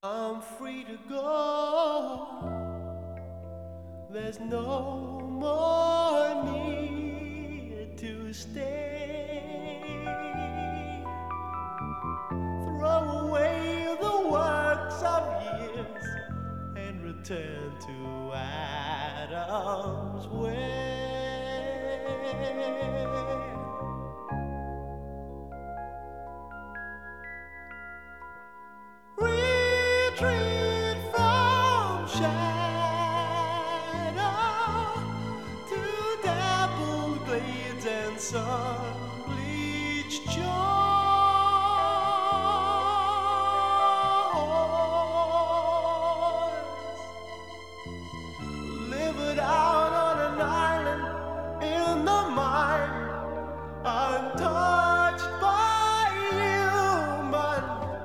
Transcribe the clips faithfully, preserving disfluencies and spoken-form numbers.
I'm free to go. There's no more need to stay. Throw away the works of years and return to Adam's way. Retreat from shadow to dappled glades and sun-bleached shores. Live it out on an island in the mind, untouched by human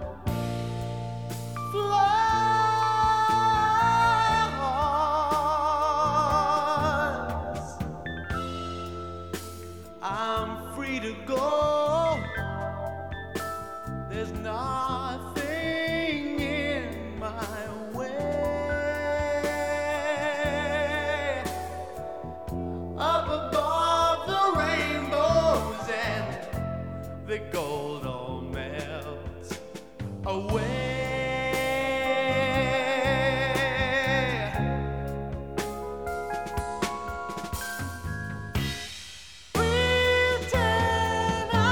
flaws. I'm free to go. There's nothing in my way. Up above the rainbows and the gold all melts away. Pretend a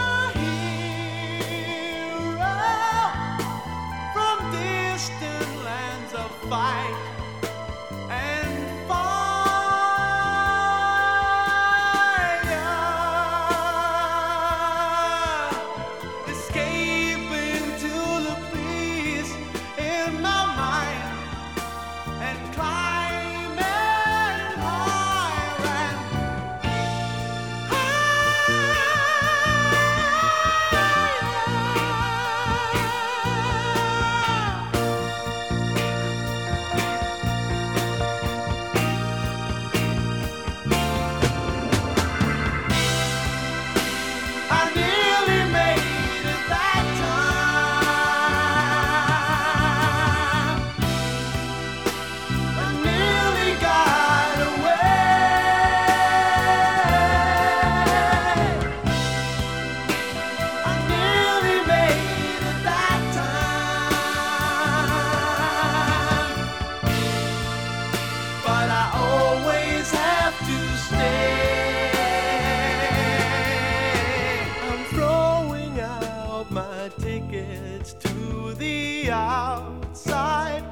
hero from distant lands of fight and fire, escaping to the peace in my mind and climbing higher and I nearly made it that time. I nearly got away. I nearly made it that time. But I always have to stay. I'm throwing out my tickets to the outside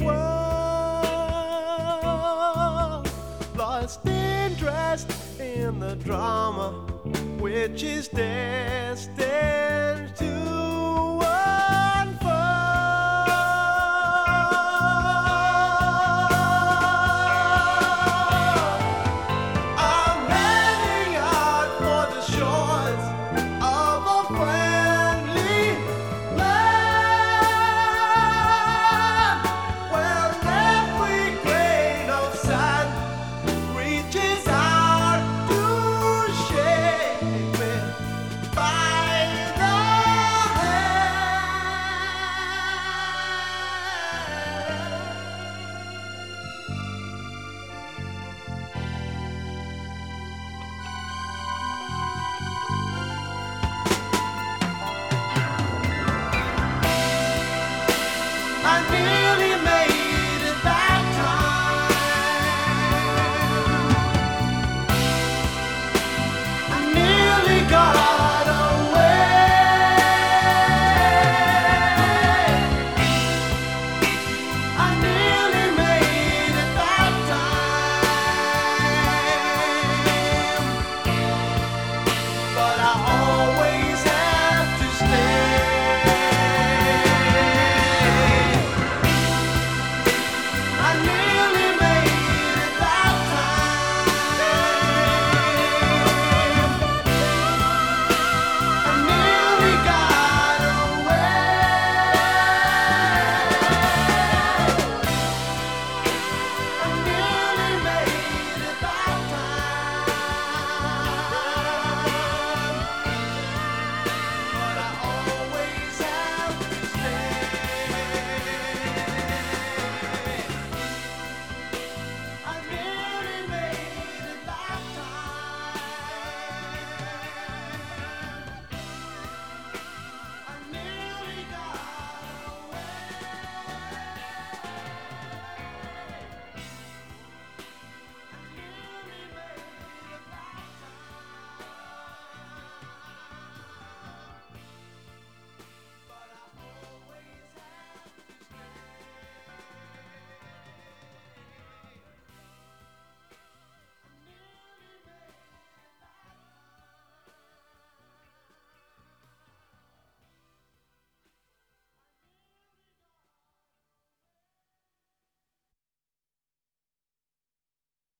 world. Lost interest in the drama, which is destined to unfold. I'm heading out for the shores of a friendly land, where every grain of sand reaches out to shake me by the hand. I need